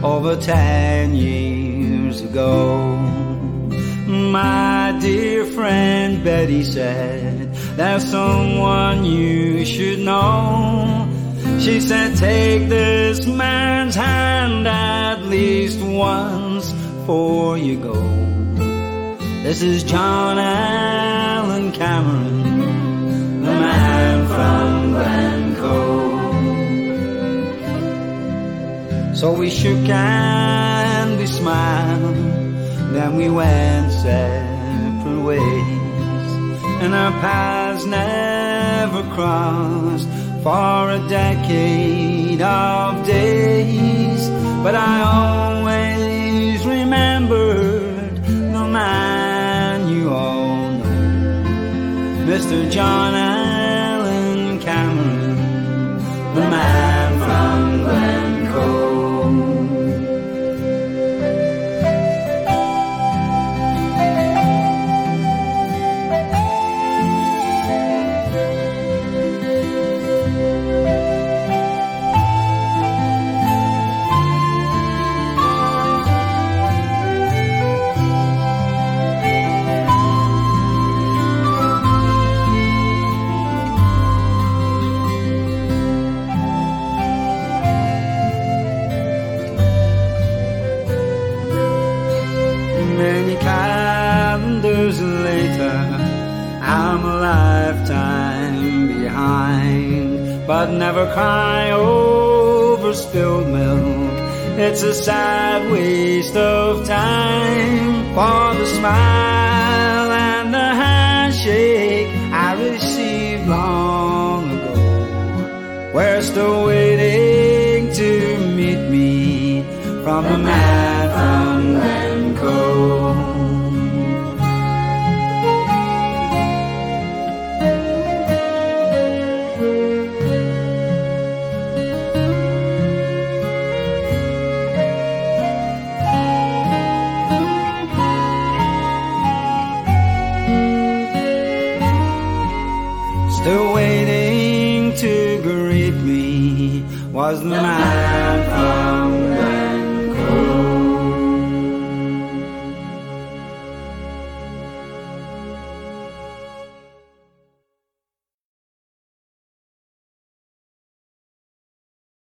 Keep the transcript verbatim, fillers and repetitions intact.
over ten years ago. My dear friend Betty said, there's someone you should know. She said, take this man's hand at least once before you go. This is John Allen Cameron, the man from Glencoe. So we shook and we smiled, then we went separate ways, and our paths never crossed for a decade of days. But I always remembered the man you all know, Mister John Allen Cameron, the man from Glencoe. Many calendars later, I'm a lifetime behind, but never cry over spilled milk. It's a sad waste of time. For the smile and the handshake I received long ago, we're still waiting to meet me from the man from Glencoe. Still waiting to greet me was the man from